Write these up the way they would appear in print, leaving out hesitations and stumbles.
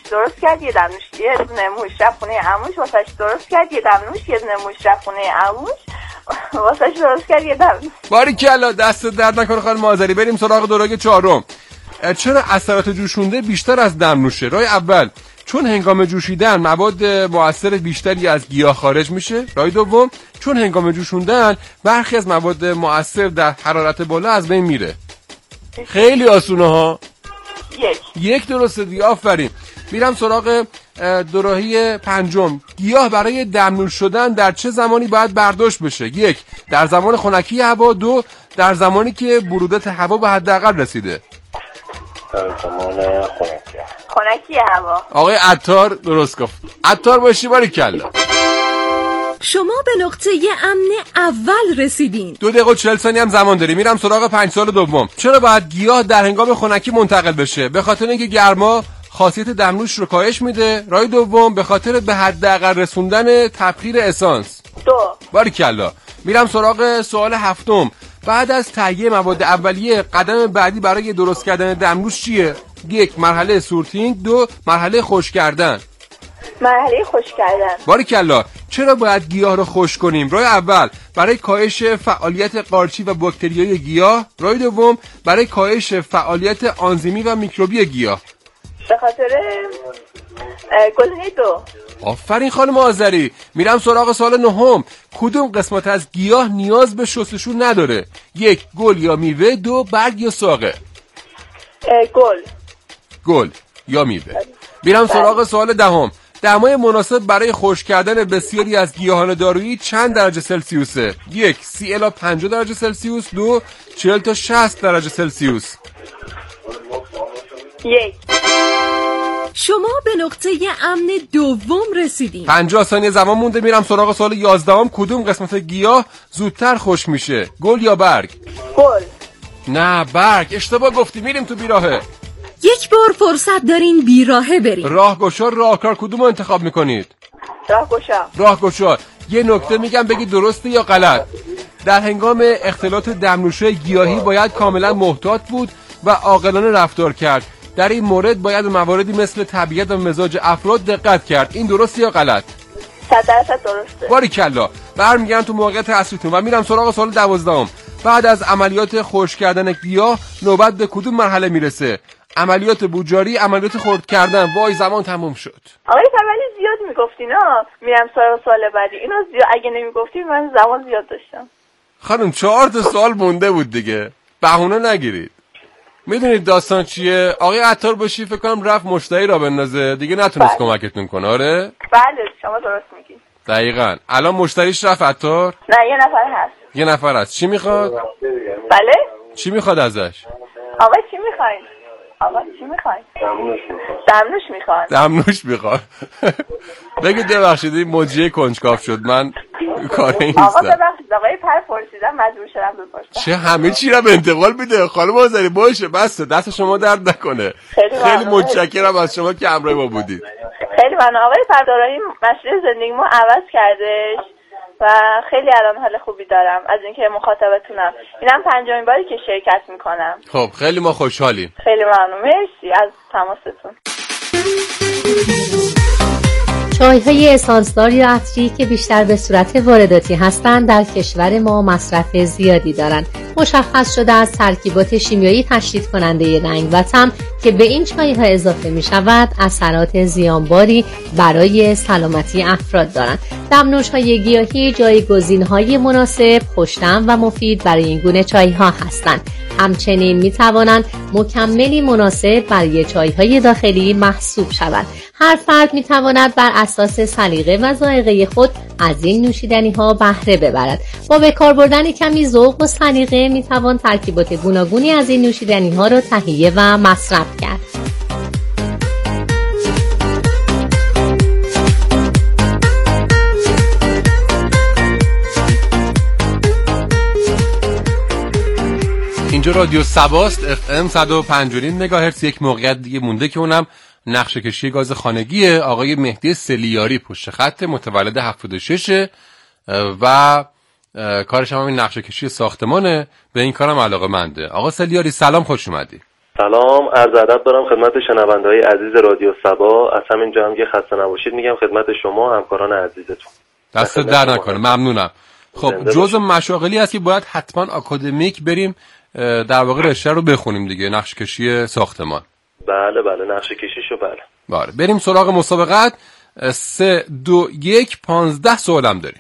درست کرد، یه دمنوش یه دونه موش رفت خونه عموش واسش درست کرد، یه دمنوش یه دونه موش رفت خونه عموش واسش درست کرد، یه دمنوش. باریکلا، دست درد نکنه خانم آذری. بریم سراغ دورای چهارم. چرا اثرات جوشونده بیشتر از دمنوشه؟ راه اول، چون هنگام جوشیدن مواد مؤثر بیشتری از گیاه خارج میشه. راه دوم، چون هنگام جوشوندن برخی از مواد مؤثر در حرارت بالا از بین میره. خیلی آسونه ها. یک درسته دیگه، آفرین. میرم سراغ دوراهی پنجم. گیاه برای دمنوش شدن در چه زمانی باید برداشت بشه؟ 1. در زمان خنکی هوا. 2. در زمانی که برودت هوا به حداقل رسیده. در زمان خنکی هوا. آقای عطار درست گفت. عطار باشی. باریکلا. شما به نقطه امن اول رسیدین. 2 دقیقه و 40 ثانیه هم زمان داری. میرم سراغ 5 سوال دوم. چرا باید گیاه در هنگام خنکی منتقل بشه؟ به خاطر اینکه گرما خاصیت دمنوش رو کاهش میده. راه دوم، به خاطر به حداقل رسوندن تبخیر اسانس. 2. باریکلا. میرم سراغ سوال هفتم. بعد از تهیه مواد اولیه قدم بعدی برای درست کردن دمنوش چیه؟ 1. مرحله سورتینگ. 2. مرحله خشک کردن. مرحله خشک کردن. باریکلا. چرا باید گیاه رو خشک کنیم؟ راه اول، برای کاهش فعالیت قارچی و باکتریایی گیاه. راه دوم، برای کاهش فعالیت آنزیمی و میکروبی گیاه. به خاطر گزینه 2. آفرین خانم آذری. میرم سراغ سوال نهم. کدوم قسمت از گیاه نیاز به شستشو نداره؟ 1. گل یا میوه. 2. برگ یا ساقه. گل یا میوه. میرم سراغ سوال دهم. دمای مناسب برای خشک کردن بسیاری از گیاهان دارویی چند درجه سلسیوسه؟ 1. 30 الی 50 درجه سلسیوس. 2. 40 تا 60 درجه سلسیوس. 1. شما به نقطه امن دوم رسیدین. 50 ثانیه زمان مونده. میرم سراغ سوال 11. کدوم قسمت گیاه زودتر خشک میشه؟ گل یا برگ؟ گل. نه، برگ. اشتباه گفتی. میریم تو بیراهه. یک بار فرصت دارین بیراهه بریم. راهگشا، راهکار، کدوم رو انتخاب میکنید؟ راهگشا. یه نکته میگم بگید درسته یا غلط. در هنگام اختلاط دمنوشه گیاهی باید کاملا محتاط بود و عاقلانه رفتار کرد. در این مورد باید به مواردی مثل طبیعت و مزاج افراد دقت کرد. این درسته یا غلط؟ 100% درسته. باریکلا. برمیگردم تو موقعیت اصلیتون و میرم سراغ سوال 12. بعد از عملیات خشک کردن گیاه نوبت به کدوم مرحله میرسه؟ عملیات بوجاری، عملیات خرد کردن. وای زمان تموم شد. آقای ولی زیاد میگفتین ها. میرم سراغ سوال بعدی. اینو اگه نمیگفتین من زمان زیاد داشتم. خانم 4 تا سوال مونده بود دیگه. بهونه نگیرید. میدونید داستان چیه؟ آقای عطار باشی فکر کنم رفت مشتری را بندازه دیگه، نتونست کمکتون کنه. آره؟ بله شما درست میگید. دقیقاً. الان مشتریش رفت عطار؟ نه، یه نفر هست. یه نفر هست. چی میخواد؟ بله؟ چی میخواد ازش؟ آقا چی میخواین؟ دمنوش میخواد. دمنوش میخواد. بگید ببخشید این موجیه کنجکاو شد. من کاری نیستم. آقا ببخشید آقای پر پرسیدم مجبور شدم بپرسم. چه همه چی را به انتقال میده خانم آذری. باشه بسته، دست شما درد نکنه. خیلی متشکرم از شما که همراه ما بودید. خیلی ممنون. آقای پردارایی مسیر زندگیمو عوض کردش و خیلی الان حال خوبی دارم از اینکه مخاطبتونم. اینم 5مین باری که شرکت میکنم. خب خیلی ما خوشحالیم. خیلی ممنون. مرسی از تماستون. چای‌های اسانسدار یا عطری که بیشتر به صورت وارداتی هستند در کشور ما مصرف زیادی دارند. مشخص شده از ترکیبات شیمیایی تشدید کننده رنگ و طعم که به این چای‌ها اضافه می شود اثرات زیانباری برای سلامتی افراد دارند. دمنوش‌های گیاهی جایگزین‌های مناسب، خوش‌طعم و مفید برای این گونه چای‌ها هستند. همچنین می توانند مکملی مناسب برای چای‌های داخلی محسوب شوند. هر فرد می تواند بر اساس سلیقه و ذائقه خود از این نوشیدنی‌ها بهره ببرد. با به کار بردن کمی ذوق و سلیقه می توان ترکیبات گوناگونی از این نوشیدنی‌ها را تهیه و مصرف کرد. اینجا رادیو سباست FM 105.9 مگاهرتز. یک موقعیت دیگه مونده که اونم نقشه کشی گاز خانگیه. آقای مهدی سلیاری پشت خط، متولد 76 و کارش هم این نقشه کشی ساختمانه. به این کارم علاقه منده. آقا سلیاری سلام، خوش اومدی. سلام، عرض ادب دارم خدمت شنونده‌های عزیز رادیو صبا. از همینجا هم یه خسته نباشید میگم خدمت شما همکاران عزیزتون. دست در نکنه، ممنونم. خب جزء مشاغلی هست که باید حتما آکادمیک بریم در واقع رشته رو بخونیم دیگه، نقش کشی ساختمان. بله نقش کشیشو بله. بله بریم سراغ مسابقت. 3 2 1 15 سوالم داریم.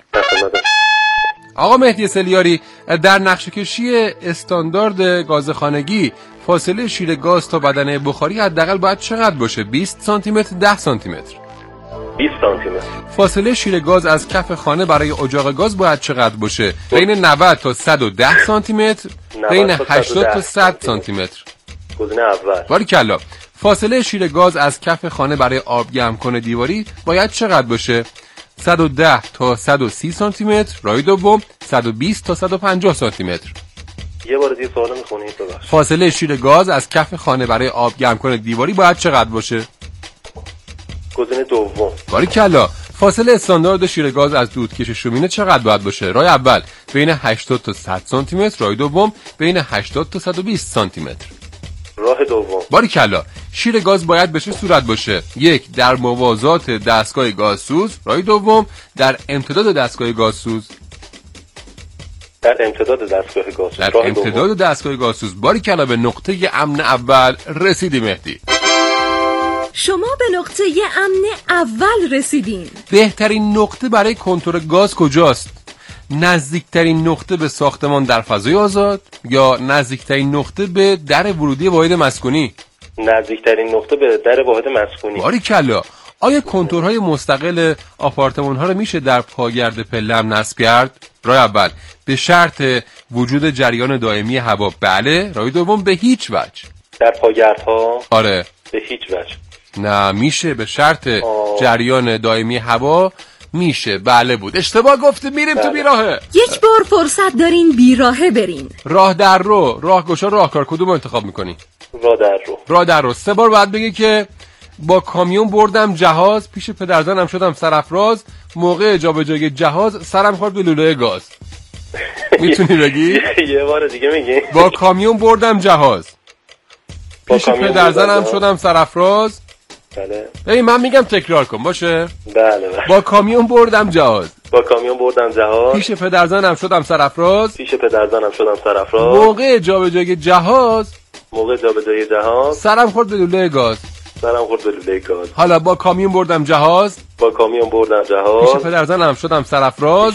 آقا مهدی سلیاری، در نقشه کشی استاندارد گاز خانگی فاصله شیر گاز تا بدنه بخاری حداقل باید چقدر باشه؟ 20 سانتی متر، 10 سانتی متر؟ 20 سانتی متر. فاصله شیر گاز از کف خانه برای اجاق گاز باید چقدر باشه؟ بین 90 تا 110 سانتی متر، بین 80 تا 100 سانتی متر؟ گزینه اول. باریکلا. فاصله شیر گاز از کف خانه برای آب گرم کنه دیواری باید چقدر باشه؟ 110 تا 130 سانتی متر، راه دوم 120 تا 150 سانتی متر. یه بار دیگه سوالو میخونید ببخشید. فاصله شیر گاز از کف خانه برای آب گرم کنه دیواری باید چقدر باشه؟ گزینه دوم. باریکلا. فاصله استاندارد شیر گاز از دودکش شومینه چقدر باید باشه؟ راه اول بین 80 تا 100 سانتی متر، راه دوم بین 80 تا 120 سانتی متر. راه دوم. باریکلا. شیر گاز باید به چه صورت باشه؟ 1 در موازات دستگاه گازسوز، راه دوم در امتداد دستگاه گازسوز. در امتداد دستگاه گازسوز. در امتداد دستگاه گازسوز. باریکلا به نقطه امن اول رسیدی مهدی. شما به نقطه امن اول رسیدین. بهترین نقطه برای کنترل گاز کجاست؟ نزدیکترین نقطه به ساختمان در فضای آزاد یا نزدیکترین نقطه به در ورودی واحد مسکونی؟ نزدیکترین نقطه به در واحد مسکونی. باریکلا. آیا کنتورهای مستقل آپارتمان ها رو میشه در پاگرد پله هم نصب کرد؟ راه اول به شرط وجود جریان دائمی هوا بله، راه دوم به هیچ وجه. در پاگردها؟ آره. به هیچ وجه. نه میشه به شرط جریان دائمی هوا میشه. بله بود. اشتباه گفته. میریم تو بیراهه. یک بار فرصت دارین بیراهه برین. راه در رو، راهگشا، راهکار کدوم انتخاب میکنی؟ راه در رو. 3 بار باید بگی که با کامیون بردم جهاز، پیش پدرزنم شدم سرافراز، موقع جابجایی جهاز سرم خورد به لوله گاز. میتونی بگی؟ یه بار دیگه میگی. با کامیون بردم جهاز، پیش پدرزنم شدم سرافراز. بله. من میگم تکرار کن باشه؟ بله. با کامیون بردم جهاز، پیش پدرزنم شدم سرافراز، موقع جابجایی جهاز سرم خورد به لوله گاز. حالا با کامیون بردم جهاز، پیش پدرزنم شدم سرافراز،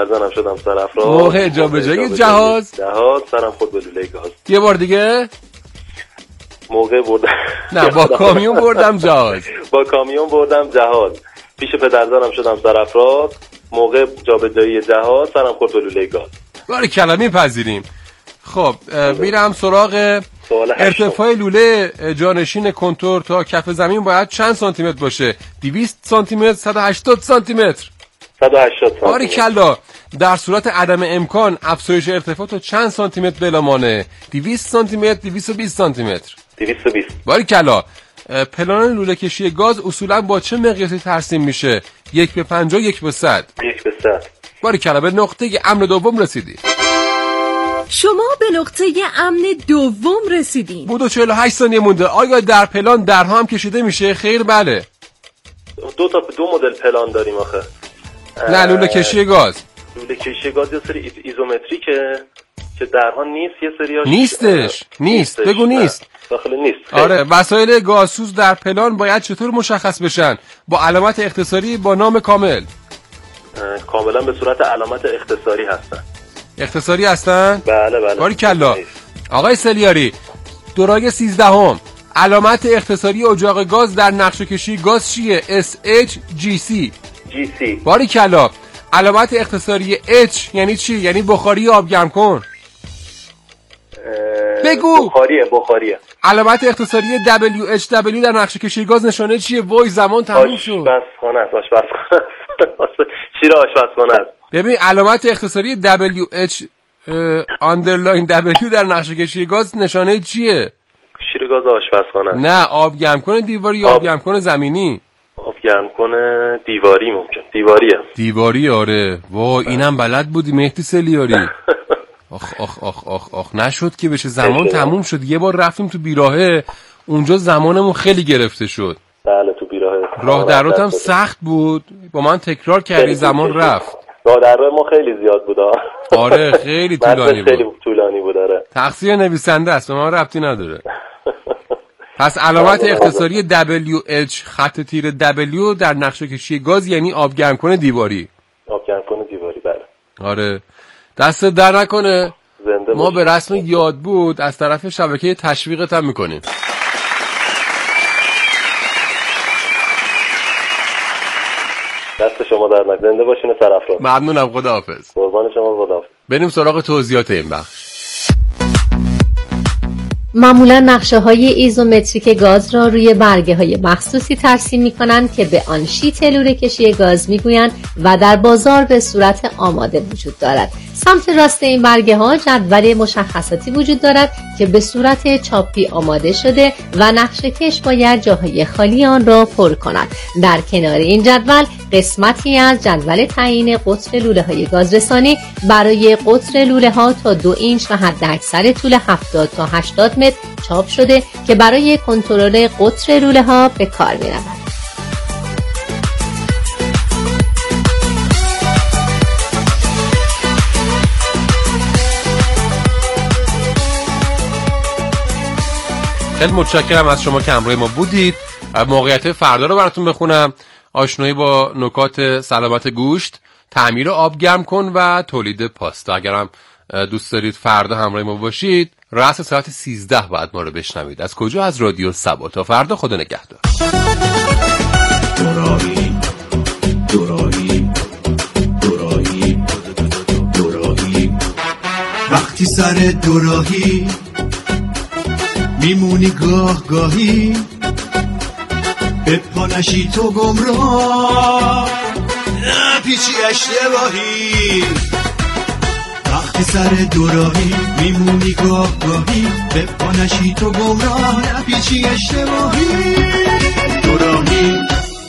موقع جابجایی جهاز سرم خورد به لوله گاز. یه بار دیگه. موقع بردم. نه، با کامیون بردم جهاز. پیش پدرزنم شدم سرافراز، موقع جابجایی جهاز سرم خورد به لوله گاز. باریکلا میپذیریم. خب میرم سراغ ارتفاع لوله جانشین کنتور تا کف زمین باید چند سانتی متر باشه؟ 200 سانتی متر، 180 سانتی متر؟ 180 سانتی متر. باریکلا. در صورت عدم امکان افزایش ارتفاع تا چند سانتی متر بلامانه؟ 200 سانتی متر، 220 سانتی متر؟ 220. باریکلا. پلان لوله کشی گاز اصولا با چه مقیاسی ترسیم میشه؟ 1 به 50، 1 به 100؟ 1 به 100. باریکلا به نقطه امن دوم رسیدی. شما به نقطه امن دوم رسیدین. بود و 48 ثانیه مونده. آیا در پلان درها هم کشیده میشه؟ خیر بله. دو مدل پلان داریم آخه. نه، لوله کشی گاز. لوله کشی گاز یه سری ایزومتریکه که درها نیست، یه سریاش نیست. بگو نیست. داخل نیست. آره. وسایل گازسوز در پلان باید چطور مشخص بشن؟ با علامت اختصاری، با نام کامل؟ کاملا به صورت علامت اختصاری هستن. اختصاری هستن؟ بله. باریکلا. آقای سلیاری، دورای 13 علامت اختصاری اجاق گاز در نقشه کشی گاز چیه؟ SHGC. باریکلا. علامت اختصاری H یعنی چی؟ یعنی بخاری آب گرم کن. بگو. بخاریه. علامت اختصاری WHW در نقشه کشی گاز نشانه چیه؟ وای زمان تموم شد. آشپزخانه شیر آشپزخانه است. ببین علامت اختصاری WH underline W در نقشه کشی گاز نشانه چیه؟ شیر گاز آشپزخانه. نه، آب گرم کنه دیواری یا آب گرم کنه زمینی؟ آب گرم کنه دیواری. ممکن دیواری. آره. وای اینم بلد بودی مهدی سلیاری. آخ نشد که بشه. زمان تموم شد. یه بار رفتیم تو بیراهه، اونجا زمانمون خیلی گرفته شد. بله تو بیراهه راه در هم سخت بود، با من تکرار کردی زمان رفت. راه در ما خیلی زیاد بود. آره خیلی طولانی بود. خیلی طولانی بود. آره تقصیر نویسنده است، به من ربطی نداره. پس علامت اختصاری WH خط تیر W در نقشه کشی گاز یعنی آبگرمکن دیواری. آبگرمکن دیواری بله. آره دست در نکنه. ما به رسم یاد بود از طرف شبکه تشویقت هم میکنیم. دست شما در نکنه. زنده باشین سرافراز. ممنونم. خداحافظ. قربان شما. خداحافظ. بریم سراغ توضیحات این بخش. معمولا نقشه های ایزومتریک گاز را روی برگه های مخصوصی ترسیم می کنند که به آن شیت لوله کشی گاز می گویند و در بازار به صورت آماده وجود دارد. سمت راست این برگه ها جدول مشخصاتی وجود دارد که به صورت چاپی آماده شده و نقشه کش باید جاهای خالی آن را پر کند. در کنار این جدول قسمتی از جدول تعیین قطر لوله های گازرسانی برای قطر لوله ها تا 2 اینچ و حداکثر طول 70 تا 80 متر چاپ شده که برای کنترل قطر لوله ها به کار می رود. خیلی متشکرم از شما که همراه ما بودید. موقعیت فردا رو براتون بخونم. آشنایی با نکات سلامت گوشت، تعمیر آب گرم کن و تولید پاستا. اگرم دوست دارید فردا همراه ما باشید، رأس ساعت 13 بعد ما رو بشنوید. از کجا؟ از رادیو سبا. تا فردا، خدا نگهدار. دوراهی وقتی سر دوراهی میمونی گاه گاهی، به پا نشی تو گمراه، نپیچی اشتباهی. وقتی سر دوراهی میمونی گاه گاهی، به پا نشی تو گمراه، نپیچی اشتباهی. دوراهی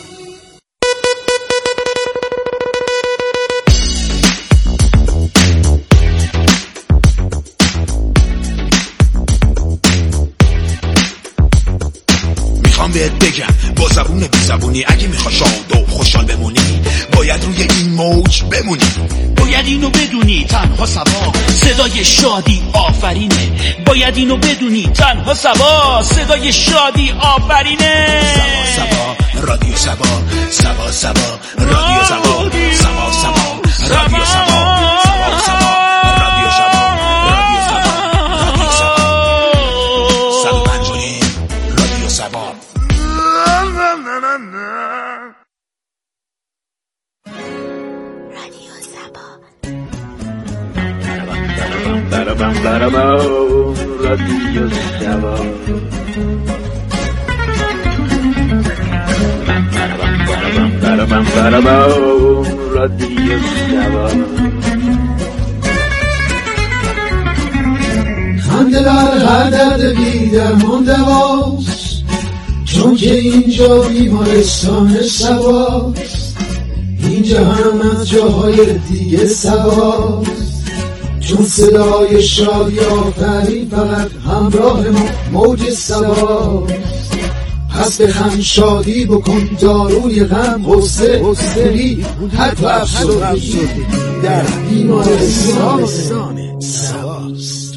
بهت بگم با زبون بی زبونی، اگه میخوای شاد و خوشحال بمونی باید روی این موج بمونی. باید اینو بدونی تنها سبا صدای شادی آفرینه. باید اینو بدونی تنها سبا صدای شادی آفرینه. سبا سبا رادیو سبا، سبا سبا رادیو سبا، سبا سبا رادیو سبا، سبا سبا رادیو سبا، رادیو سبا، رادیو سبا 105 رادیو سبا. خنده بر هر درد بی درمان دواست، چون که اینجا بیمارستان سباست. اینجا هم از جاهای دیگه سباست، چون صدای شادی آفرین فقط همراه ما موج سباست. پس به غم شادی بکن داروی غم، غصه دلی حتی افسردگی در بیمارستان سباست.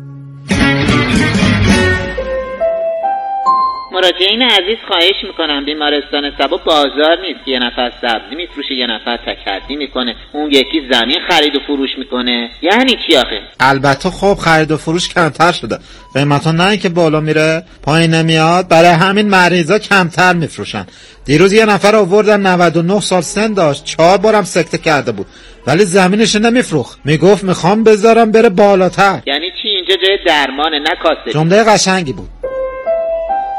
مراجعین عزیز خواهش میکنم، بیمارستان سبا بازار نیست که یه نفر سبزی میفروشه یه نفر تکردی میکنه، اون یکی زمین خرید و فروش میکنه. یعنی چی آخه؟ البته خب خرید و فروش کمتر شده، قیمتا نه که بالا میره پایین نمیاد، برای همین مریضا کمتر میفروشن. دیروز یه نفر آوردن 99 سال سن داشت، 4 بارم سکته کرده بود ولی زمینش نمیفروخت، میگفت میخوام بذارم بره بالاتر. یعنی چی؟ اینجا جای درمانه نه کاسه. جمله قشنگی بود.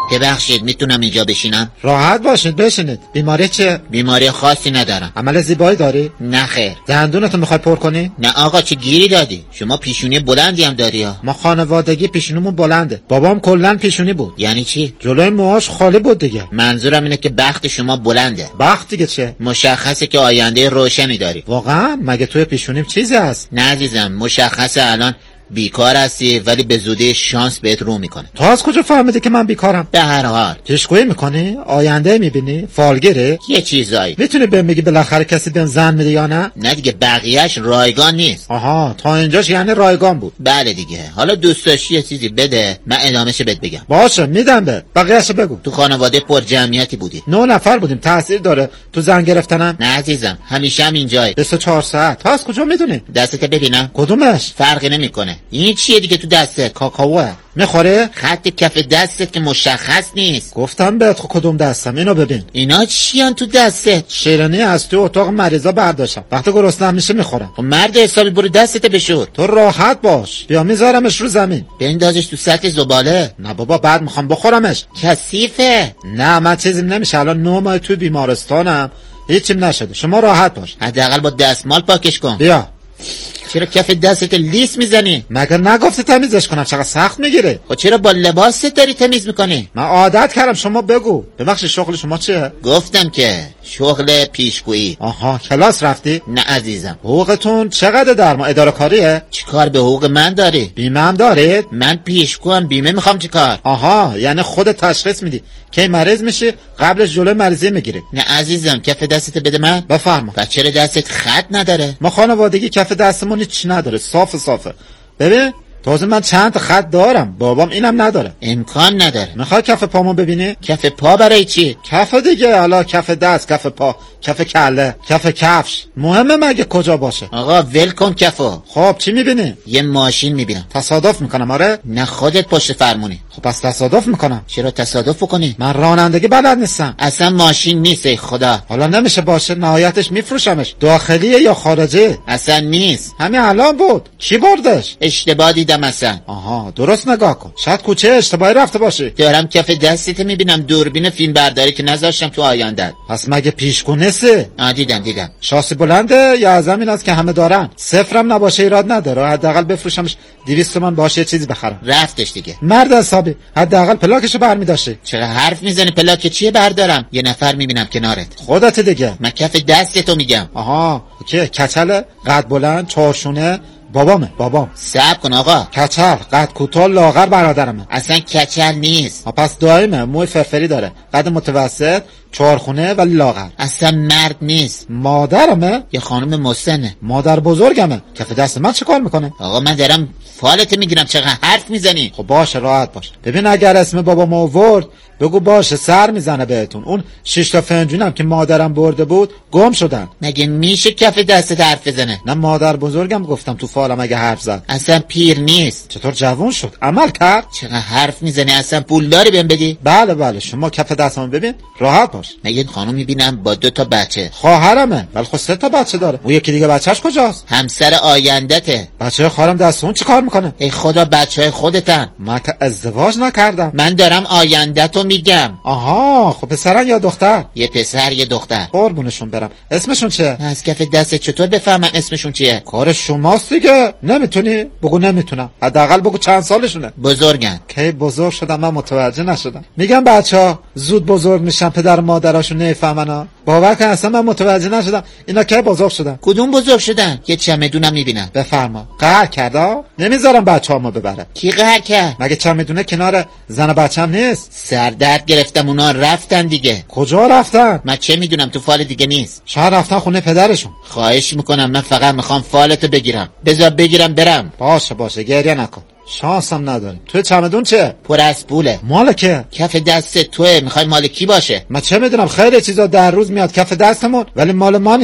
ببخشید میتونم اینجا بشینم؟ راحت باشید بشینید. بیماری چیه؟ بیماری خاصی ندارم. عمل زیبایی داری؟ نه خیر. دندونتو میخوای پر کنی؟ نه آقا چه گیری دادی؟ شما پیشونی بلندی هم داری ها؟ ما خانوادگی پیشونیمون بلنده. بابام کلا پیشونی بود. یعنی چی؟ جلوی موهاش خالی بود دیگه. منظورم اینه که بخت شما بلنده. بخت دیگه چه؟ مشخصه که آینده روشنی داری. واقعا مگه توی پیشونیم چیزی هست؟ نه عزیزم، مشخصه الان بیکار هستی ولی به زودی شانس بهت رو میکنه. تو از کجا فهمیدی که من بیکارم؟ به هر حال پیشگویی میکنی؟ آینده میبینی؟ فالگیره؟ یه چیزایی. میتونی بهم بگی بالاخره کسی بهم زن میده یا نه؟ نه دیگه، بقیهش رایگان نیست. آها، تا اینجاش یعنی رایگان بود. بله دیگه. حالا دوست داشتی یه چیزی بده من ادامهش بهت بگم. باشه میدم به. بقیه‌اشو بگو. تو خانواده پر جمعیتی بودی. 9 نفر بودیم. تاثیر داره تو زن گرفتنم؟ نه عزیزم، همیشه هم اینجایی. 24 ساعت. تو از کجا میدونی؟ دستت ببینم. کدومش؟ فرقی نمیکنه. این چیه دیگه تو دستت؟ کاکائوه. میخوره؟ خط کف دستت که مشخص نیست. گفتم بهت کدوم دستم. اینو ببین. اینا چیان تو دستت؟ شیرینی از تو اتاق مریضا برداشتم. وقتی گرسنه‌ام میشه میخورم. خب مرد حسابی برو دستت بشور. تو راحت باش. بیا میذارمش رو زمین. بندازش تو سطح زباله. نه بابا بعد میخوام بخورمش. کثیفه. نه من چیزیم نمیشه. الان 9 ماه تو بیمارستانم. هیچیم نشده. شما راحت باش. حداقل با دستمال پاکش کن. بیا. چرا کف دستت لیس میزنی؟ مگر نگفتی تمیزش کنم؟ چقدر سخت میگیره. خب چرا با لباست داری تمیز میکنی؟ من عادت کردم. شما بگو. ببخشید شغل شما چیه؟ گفتم که شغل پیشگویی. آها، کلاس رفتی؟ نه عزیزم. حقوقتون چقدر در ما؟ اداره کاریه؟ چیکار به حقوق من داری؟ بیمه هم دارید؟ من پیشگوام، بیمه میخوام چیکار؟ آها، یعنی خودت تشخیص میدی کی مریض میشی قبلش جلوی مریضی میگیری. نه عزیزم، کف دستت بده من. بفرما. پس چرا دستت خط نداره؟ ما خانوادگی کف دستمون هیچ نداره. صافه. ببین تازه من چند تا خط دارم. بابام اینم نداره. امکان نداره. میخوای کف پامو ببینی؟ کف پا برای چی؟ کف دیگه. حالا کف دست، کف پا، کف کله، کف کفش. مهمه مگه کجا باشه؟ آقا ول کن کفو. خب چی میبینی؟ یه ماشین میبینم. تصادف میکنم؟ آره. نه خودت پشت فرمونی. خب پس تصادف میکنم. چرا تصادف کنی؟ من رانندگی بلد نیستم. اصلا ماشین نیست ای خدا. حالا نمیشه باشه. نهایتش میفروشمش. داخلیه یا خارجی؟ اصلا نیست. همین الان بود. کی بردش؟ اشتباه دیدم اصلا. آها، درست نگاه کن. شاید کوچه اشتباهی رفته باشی. دارم کف دستت میبینم. دوربین فیلم برداری که نذاشتم تو آینده. پس مگه پیشگو نیستی؟ دیدم. شاسی بلنده یا از همین است که همه دارن؟ صفرم نباشه ایراد نداره. حداقل بفروشمش 200 تومن باشه یه چیزی بخرم. رفتش دیگه. مرد حسابی. حداقل پلاکشو برمی‌داشتی. چرا حرف میزنی؟ پلاک چیه بردارم؟ یه نفر میبینم کنارت. خودت دیگه. من کف دستتو میگم. آها، اوکی. کچله، قد بلند، چارشونه. بابام. صبر کن آقا. کچل، قد کوتاه، لاغر برادرمه. اصلا کچل نیست. پس دائمه. موی فرفری داره. قد متوسط، چارخونه ولی لاغر. اصلا مرد نیست. مادرمه؟ یه خانم مسنه. مادر بزرگمه. کف دست من چه کار میکنه؟ آقا من دارم فالت میگیرم. چقدر حرف میزنی؟ خب باشه، راحت باش. ببین اگر اسم بابام آورد بگو باشه سر میزنه بهتون. اون 6 تا فنجونم که مادرم برده بود گم شدن. مگه میشه کف دستت حرف بزنه؟ نه مادر بزرگم گفتم تو فالم اگه حرف زد. اصلا پیر نیست. چطور جوان شد؟ عمل کرد؟ چقدر حرف میزنی؟ اصلا پول داری بهم بدی؟ بله شما کف دستمو ببین. راحت باش. من یه خانم میبینم با 2 تا بچه. خواهرمه. ولی خب 3 تا بچه داره. اون یکی دیگه بچه‌ش کجاست؟ همسر آیندته. بچه خالم دست اون چیکار میکنه؟ ای خدا، بچهای خودتن. من که ازدواج نکردم. من دارم آینده‌تو میگم. آها، خب پسرن یا دختر؟ یه پسر یه دختر. قربونشون برم. اسمشون چیه؟ از کف دست چطور بفهمم اسمشون چیه؟ کار شماست دیگه. نمیتونی؟ بگو نمیتونم. حداقل بگو چند سالشونه. بزرگن. کی بزرگ شدم من متوجه نشدم. میگم بچه‌ها زود بزرگ میشن، پدر و مادراشون نمیفهمن. باور کن اصلا من متوجه نشدم اینا کی بزرگ شدن. کدوم بزرگ شدن؟ یه چمدونم میبینم. بفرما. قهر کردا؟ نمیذارم بچه‌هامو ببره. کی قهر کرد؟ مگه چمدونه کنار زن بچه‌م نیست؟ سردرد گرفتم. اونا رفتن دیگه. کجا رفتن؟ من چه میدونم، تو فال دیگه نیست. شاید رفتن خونه پدرشون. خواهش میکنم، من فقط میخوام فالتو بگیرم. بذار بگیرم برم. باشه گریه نکن. شانسم نداریم. توی چمدون چه؟ پر از پوله. مال که؟ کف دست توه. میخوای مال کی باشه؟ من چه میدونم، خیلی چیزا در روز میاد کف دستمون ولی مال ما نیست که.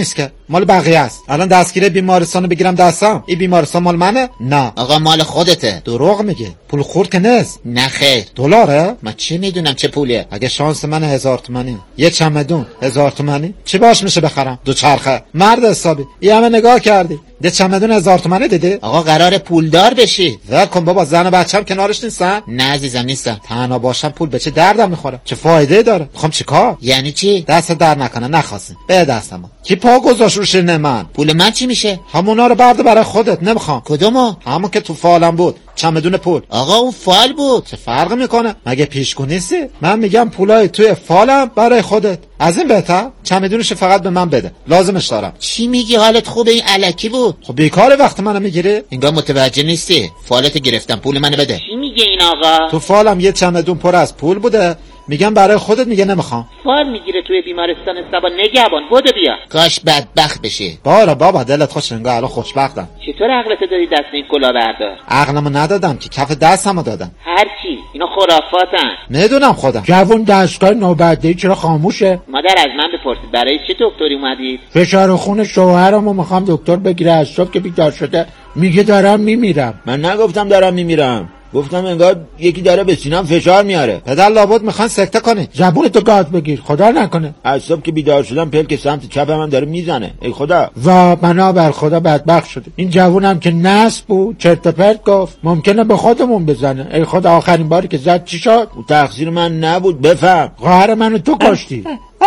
مال بقیه است. الان دستگیر بیمارستانو بگیرم دستم، این بیمارستان مال منه؟ نه آقا مال خودته. دروغ میگه. پول خورد که نیست. نه خیر. دلاره؟ من چی میدونم چه پوله؟ اگه شانس من 1000 تومانی، یه چمدون 1000 تومانی، چی باش میشه بخرم؟ دوچرخه. مرد حسابی این همه نگاه کردی، یه چمدون 1000 تومانی دیدی؟ آقا قرار پولدار بشی. ولکن بابا، زن و بچه‌م کنارش نیستن؟ نه عزیزم نیستم. تنها باشم پول به چه دردم میخوره؟ چه فایده داره؟ میخوام چیکار؟ یعنی چی؟ دست در نکنه، نخواستیم به دستم. کی پا گذاشت رو شیرین من؟ پول من چی میشه؟ همونا رو برده برای خودت، نمیخوام. کدومو؟ همون که تو فالم بود، چمدون پول. آقا اون فال بود. چه فرق میکنه؟ مگه پیشگو نیستی؟ من میگم پولای توی فالم برای خودت. از این بهتر چمدونش فقط به من بده، لازمش دارم. چی میگی؟ حالت خوبه؟ این الکی بود. خب بیکاره وقت منو میگیری؟ انگار متوجه نیستی. فالت گرفتم، پول منو بده. چی میگه این آقا؟ تو فالم یه چمدون پر از پول بوده، میگم برای خودت، میگه نمیخوام. فال میگیره توی بیمارستان سبا. نگهبان بودو بیا. کاش بدبخت بشی. بابا دلت خوش، انگار الان خوشبختم. چطور عقلت دادی دست این کلا بردار؟ عقلمو ندادم که، کف دستمو دادم. هرچی اینا خرافاتن. میدونم خودم. جوون دستگاه نوبتدهی چرا خاموشه؟ مادر از من بپرسید برای چه دکتری اومدید؟ فشار خون شوهرمو میخوام دکتر بگیره، از صبح که بیدار شده میگه دارم میمیرم. من نگفتم دارم میمیرم، گفتم انگار یکی داره به سینم فشار میاره. پدر لابد میخوان سکته کنی. زبونتو گاز بگیر، خدا نکنه. از صبح که بیدار شدم پلک سمت چپ من داره میزنه. ای خدا. و بنابر خدا بدبخت شده. این جوونم که نصب بود چرت و پرت گفت، ممکنه به خودمون بزنه. ای خدا آخرین باری که زد چی شد؟ تقصیر من نبود، بفهم. خواهر منو تو کشتی.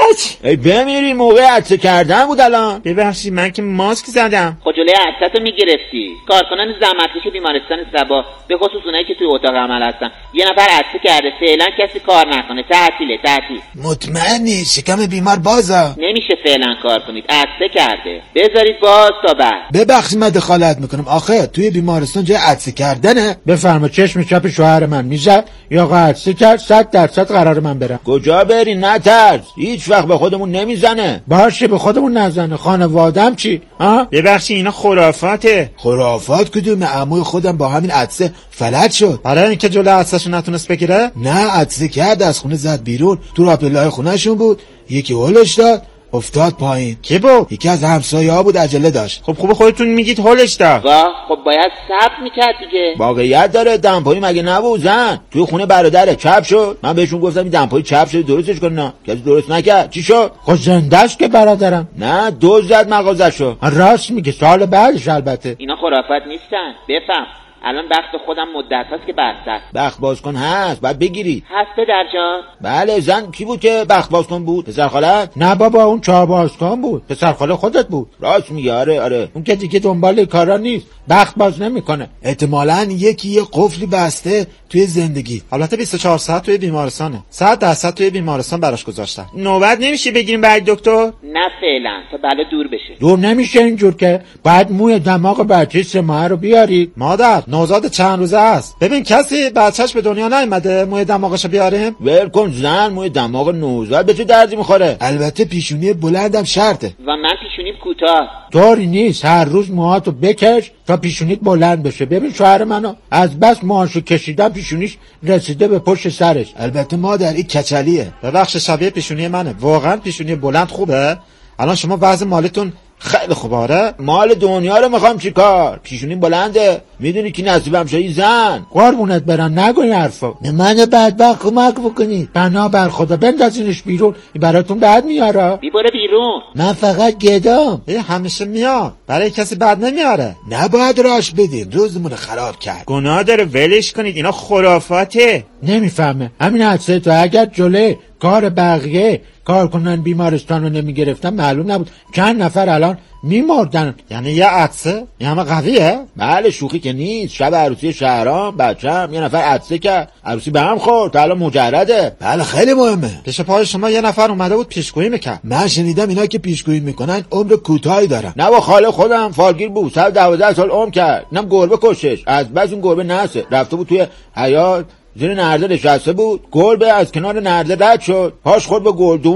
ای بمیری، موقع عطسه کردن بود الان. ببخشید من که ماسک زدم. خب جلوی عطسه‌تو میگرفتی. کارکنان زحمتکش بیمارستان سبا به خصوص اونایی که توی اتاق عمل هستن، یه نفر عطسه کرده، فعلا کسی کار نکنه، تعطیل. مطمئنی شکم بیمار بازه؟ نمیشه فعلا کار کنید، عطسه کرده. بذارید باز تا بعد. ببخشید من دخالت میکنم، آخه توی بیمارستان جای عطسه کردنه؟ بفرما. چشم چپ شوهر من میزد یا عطسه کرد، 100% قرار من برم. کجا بری؟ نترس، هیچ وقت به خودمون نمیزنه. باشه به خودمون نزنه. خانوادم چی؟ ببخشید اینا خرافاته. خرافات کدوم؟ عموی خودم با همین عطسه فلج شد. برای اینکه جلوی عطسه‌شو نتونست بگیره؟ نه، عطسه کرد، از خونه زد بیرون، تو راپلای خونهشون بود، یکی هولش داد، افتاد پایین. کی بود؟ یکی از همسایه‌ها بود، عجله داشت. خب خوبه خودتون میگید هولش داد. خب باید صبر میکرد دیگه. واقعیت داره، دمپایی مگه نبود زن؟ توی خونه برادره چپ شد. من بهشون گفتم این دمپایی چپ شده درستش کن، نه کسی درست نکرد. چی شد؟ خب زنده‌اش که برادرم. نه دوز زد مغازشو. راست میگه، سال بعدش البته. اینا خرافات نیستن، بفهم. الان بخت خودم مدت هست که بسته است. بخت بازکن هست، باید بگیری. هست پدر جان؟ بله. زن کی بود که بخت بازکن بود؟ پسر خالت؟ نه بابا، اون چهار بازکن بود. پسر خاله خودت بود. راست میگه. آره. اون که دیگه دنبال کارا نیست، بخت باز نمیکنه. احتمالاً یکی یه قفلی بسته توی زندگی. البته 24 ساعت توی بیمارستانه، 100% توی بیمارستان براش گذاشتن. نوبت نمیشه بگیریم برای دکتر؟ نه فعلا، تا بلا دور بشه. دور نمیشه اینجور که باید موی دماغ بچه 3 ماه رو بیاری. مادر نوزاد چند روزه است. ببین کسی بچهش به دنیا نیومده موی دماغشو بیاریم؟ ول کن زن، موی دماغ نوزاد به چه دردی میخوره؟ البته پیشونی بلندم شرطه. و من پیشونیم کوتاه. طوری نیست، هر روز موهاتو بکش تا پیشونیت بلند بشه. ببین شوهر منو از بس موهاشو کشیدن پیشونیش رسیده به پشت سرش. البته مادر این کچلیه. ببخشید شبیه پیشونی منه. واقعا پیشونی بلند خوبه؟ الان شما وضع مالتون خیلی خوبه. آره مال دنیا رو میخوام چیکار؟ پیشونی بلنده، میدونی کی نصیبم شدی زن. قربونت برن، نگو این حرفا. من بدبخت کمک بکنید. بنابر خدا بندازینش بیرون، این براتون بد میاره. بیباره بیرون. من فقط گدام. همیشه میاد، برای کسی بد نمیاره. نباید راش بدین، روزمون خراب کرد. گناه داره، ولش کنید، اینا خرافاته. نمیفهمه. همین حدسه تو اگر جلوی کار بقیه کارکنان بیمارستان رو نمیگرفتن معلوم نبود چند نفر الان میمردن. یعنی یه عطسه یه همه قویه؟ بله شوخی که نیست. شب عروسی شهرام بچم یه نفر عطسه کرد، عروسی به هم خورد، الان مجرده. بله خیلی مهمه. پیش پای شما یه نفر اومده بود پیشگویی میکرد. من شنیدم اینا که پیشگویی میکنن عمر کوتاهی دارن. نه با خاله خودم فالگیر بود، 112 سال عمر کرد. اینم گربه کشش، از بس اون گربه نسه رفته بود توی حیاط زیر نرده نشسته بود، گربه از کنار نرده رد شد، پاش خورد به گلدون،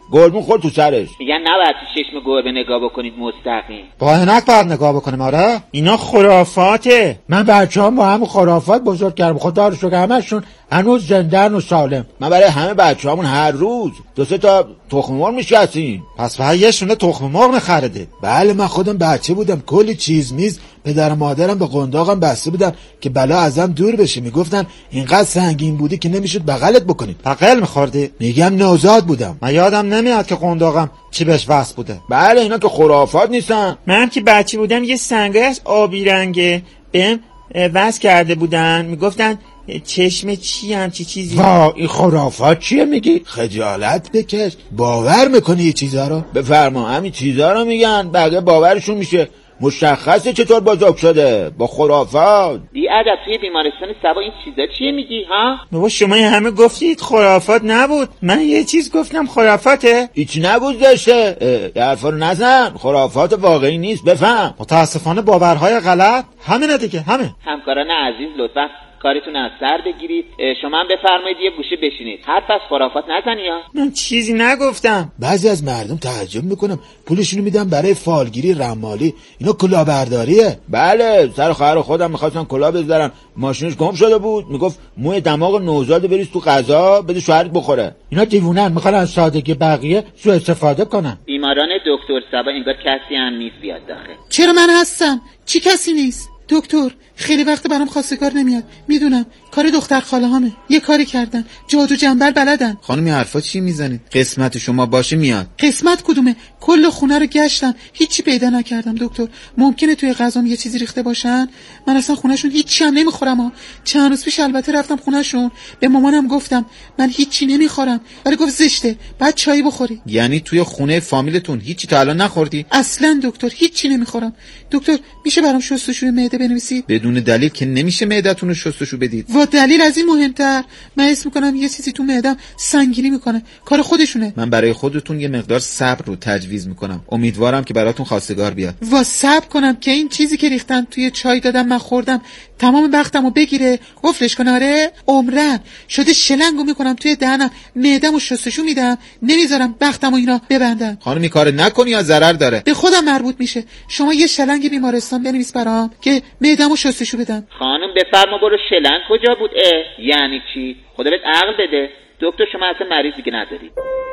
گربون خورد تو سرش. میگن نباید تو چشم گربه نگاه بکنید مستقیم. با عینک باید نگاه بکنیم. آره اینا خرافاته. من بچه‌ام با همون خرافات بزرگ کردم. خدا رو شکر همشون هنوز زنده‌ن و سالم. من برای همه بچه‌هامون هر روز 2-3 تا تخم مرغ می‌شکستیم. پس فقط یه شونه تخم مرغ می‌خریده. بله من خودم بچه بودم کلی چیز میز پدر و مادرم به قنداقم بسته بودن که بلا ازم دور بشه. میگفتن اینقدر سنگین بودی که نمیشد بغلت بکنید. بغل می‌خوردی؟ میگم نوزاد بودم. من یادم نمیاد که قنداقم چی بهش وصل بوده. بله اینا که خرافات نیستن. من که بچه بودم یه سنگای از آبی رنگه بهم وصل کرده بودن، میگفتن چشم چی همچی چیزی. وا این خرافات چیه میگی؟ خجالت بکش. باور میکنی یه چیزا رو؟ بفرما همین چیزا رو میگن بقیه باورشون میشه. مشخصه چطور بزرگ شده با خرافات. بی ادب توی بیمارستان سبا این چیزا چیه میگی ها؟ بابا شما همه گفتید خرافات نبود، من یه چیز گفتم خرافاته. هیچ نگذاشته. حرفا رو نزن. خرافات واقعی نیست. بفهم. متاسفانه باورهای غلط همینه دیگه. همین. همکاران عزیز لطفا کارتون از سر بگیرید. شما هم بفرمایید یه گوشه بشینید. حرف از خرافات نزنی ها. من چیزی نگفتم. بعضی از مردم تعجب میکنم پولشونو میدن برای فالگیری رمالی. اینا کلاهبرداریه. بله سر خواهر خودم میخواستن کلاه بذارن، ماشینش گم شده بود. میگفت موی دماغ نوزاد بریز تو غذا بده شوهرت بخوره. اینا دیوونن میخوان از سادگی بقیه سوء استفاده کنن. بیماران دکتر سبا انگار کسی هم نیست بیاد داخل. چرا من هستم؟ چی کسی نیست؟ دکتر خیلی وقت برام خواستگار نمیاد. میدونم کار دختر خاله هامه. یه کاری کردن جادو جنبل بلدن. خانم این حرفا چی میزنید؟ قسمت شما باشه میاد. قسمت کدومه؟ کل خونه رو گشتم هیچی پیدا نکردم دکتر. ممکنه توی غذام یه چیزی ریخته باشن. من اصلا خونهشون هیچی هم نمیخورم ها. چند روز پیش البته رفتم خونهشون به مامانم گفتم من هیچی نمیخورم، ولی گفت زشته بعد چای بخوری. یعنی توی خونه فامیلتون هیچی تا الان نخوردی؟ اصلا دکتر هیچی نمیخورم. دکتر میشه برام شستشوی معده بنویسید؟ بدون دلیل که نمیشه معدتون رو شستشو بدید. و دلیل از این مهمتر. من حس میکنم یه چیزی تو معدم سنگینی میکنه. کار خودشونه. من برای خودتون یه مقدار صبر رو تجویز میکنم. امیدوارم که براتون خواستگار بیاد. و صبر کنم که این چیزی که ریختن توی چای دادم من خوردم تمام وقتمو بگیره قفلش کنه؟ آره عمرن شده شلنگو میکنم توی دهنم، معدمو شستشو میدم، نمیذارم وقتمو اینا ببندن. خانم این کارو نکنی یا ضرر داره. به خودم مربوط میشه. شما یه شلنگ بیمارستان بنویس برام که معدمو شستشو بدم. خانم بفرما برو. شلنگ کجا بود؟ یعنی چی؟ خدا بهت عقل بده. دکتر شما اصلا مریض دیگه نداری.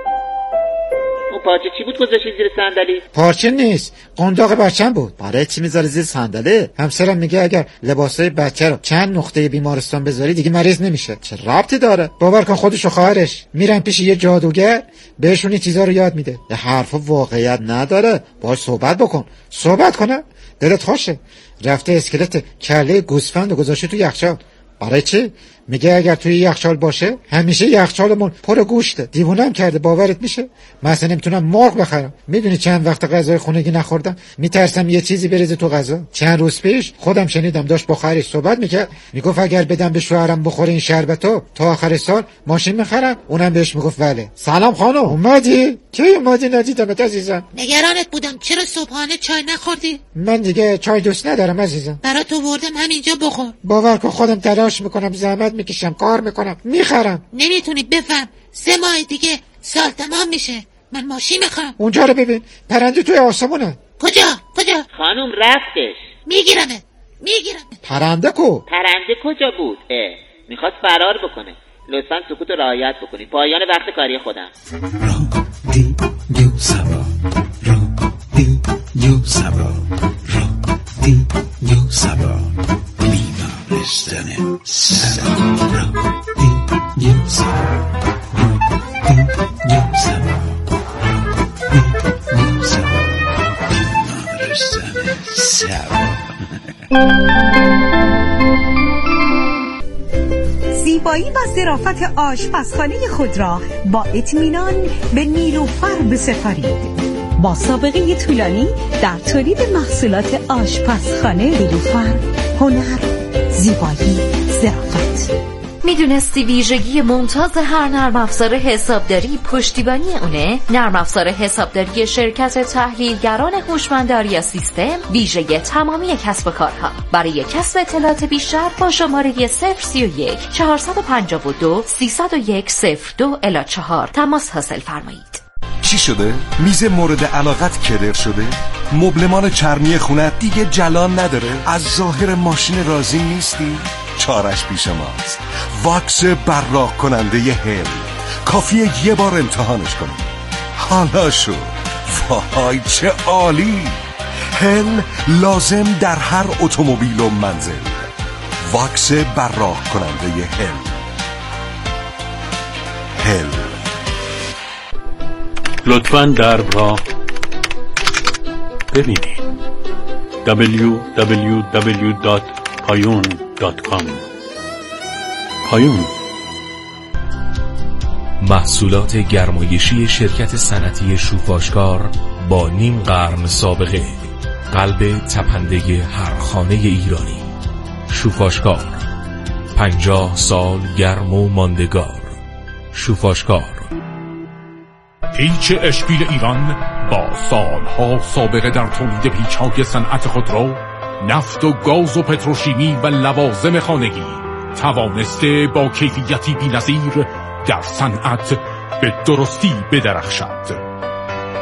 اون پارچه چی بود گذاشتی زیر صندلی؟ پارچه نیست، قنداق بچه‌م بود. برای چی میذاره زیر صندلی؟ همسرم میگه اگر لباسای بچه رو چند نقطه بیمارستان بذاری دیگه مریض نمیشه. چه ربطی داره؟ باور کن خودش و خواهرش میرن پیش یه جادوگر بهشون این چیزا رو یاد میده. یه حرفا واقعیت نداره. باهاش صحبت بکن. صحبت کنه دلت خوشه. رفته اسکلت کله گوسفند و گذاشته تو یخچال. برای چی؟ میگه اگر توی یخچال باشه همیشه یخچالمون پر گوشته. دیوونم کرده. باورت میشه؟ من اصلا نمیتونم مرغ بخرم. میدونی چند وقت غذای خونگی نخوردم؟ میترسم یه چیزی بریزه تو غذا. چند روز پیش خودم شنیدم داشت با خواهرش صحبت میکرد، میگفت اگر بدم به شوهرم بخوره این شربتو تا آخر سال ماشین میخرم. اونم بهش میگفت بله. سلام خانم اومدی؟ کی اومدی؟ ندیدمت عزیزم. نگرانت بودم. چرا صبحانه چای نخوردی؟ من دیگه چای دوست ندارم عزیزم. برات آوردم همینجا بخور. باور کن خودم تلاش میکنم، زحمت میکشم، کار میکنم، میخرم. نمیتونی بفهم. 3 ماه دیگه سال تمام میشه. من ماشین میخوام. اونجا رو ببین پرنده توی آسمونه. کجا؟ خانم رفتش. میگیرمت. پرنده کو؟ پرنده کجا بود؟ میخواد فرار بکنه. لطفا سکوت رو رعایت بکنید. پایان وقت کاری خودم. رادیو سبا بیمارستان سبا رادیو سبا بیمارستان سبا. زیبایی و ظرافت آشپزخانه خود را با اطمینان به نیلوفر بسپارید. با سابقه طولانی در تولید محصولات آشپزخانه نیلوفر، هنر، زیبایی، ظرافت. میدونستی ویژگی ممتاز هر نرم افزار حسابداری پشتیبانی اونه؟ نرم افزار حسابداری شرکت تحلیلگران هوشمند آریا سیستم ویژه تمامی کسب و کارها. برای کسب اطلاعات بیشتر با شماره 031 452 301 02 الی 4 تماس حاصل فرمایید. چی شده؟ میز مورد علاقت کدر شده؟ مبلمان چرمی خونه دیگه جلان نداره؟ از ظاهر ماشین راضی نیستی؟ چارش پیش ماست. واکس براق کننده هل. کافیه یه بار امتحانش کنی. حالا شد. وای چه عالی. هل لازم در هر اتومبیل و منزل. واکس براق کننده هل. لطفاً درب را ببینید. www.payun.com پایون. محصولات گرمایشی شرکت صنعتی شوفاشکار با نیم قرن سابقه، قلب تپنده هر خانه ایرانی. شوفاشکار، 50 سال گرم و ماندگار. شوفاشکار. پیچ اشبیل ایران با سالها سابقه در تولید پیچ‌های صنعت خودرو، نفت و گاز و پتروشیمی و لوازم خانگی توانسته با کیفیتی بی‌نظیر در صنعت به درستی بدرخشد.